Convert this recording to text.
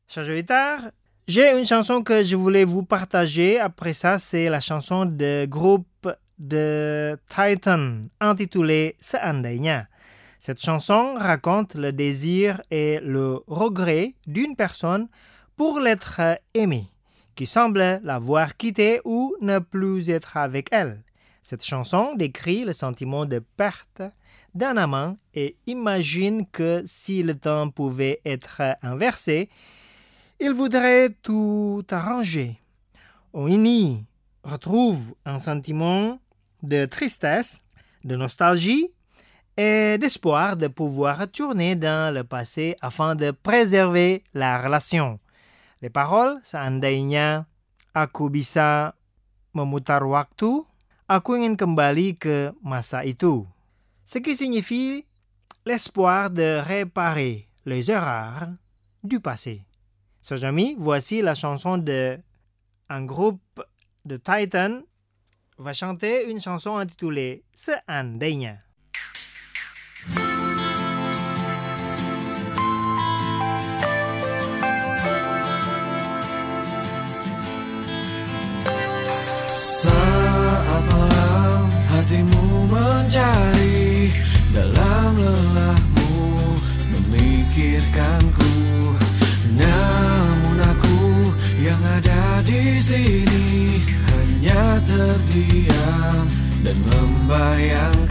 Chers auditeurs, j'ai une chanson que je voulais vous partager. Après ça, c'est la chanson de groupe de Titan intitulée Seandainya. Cette chanson raconte le désir et le regret d'une personne pour l'être aimée, qui semble l'avoir quittée ou ne plus être avec elle. Cette chanson décrit le sentiment de perte d'un amant et imagine que si le temps pouvait être inversé, il voudrait tout arranger. On y retrouve un sentiment de tristesse, de nostalgie et d'espoir de pouvoir retourner dans le passé afin de préserver la relation. Les paroles, seandainya aku bisa memutar waktu, aku ingin kembali ke masa itu. Ce qui signifie l'espoir de réparer les erreurs du passé. Chers amis, voici la chanson de un groupe de Titan va chanter une chanson intitulée Seandainya. Saat malam hatimu mencari, dalam lelahmu memikirkanku. Namun aku yang ada di sini hanya terdiam dan membayangkan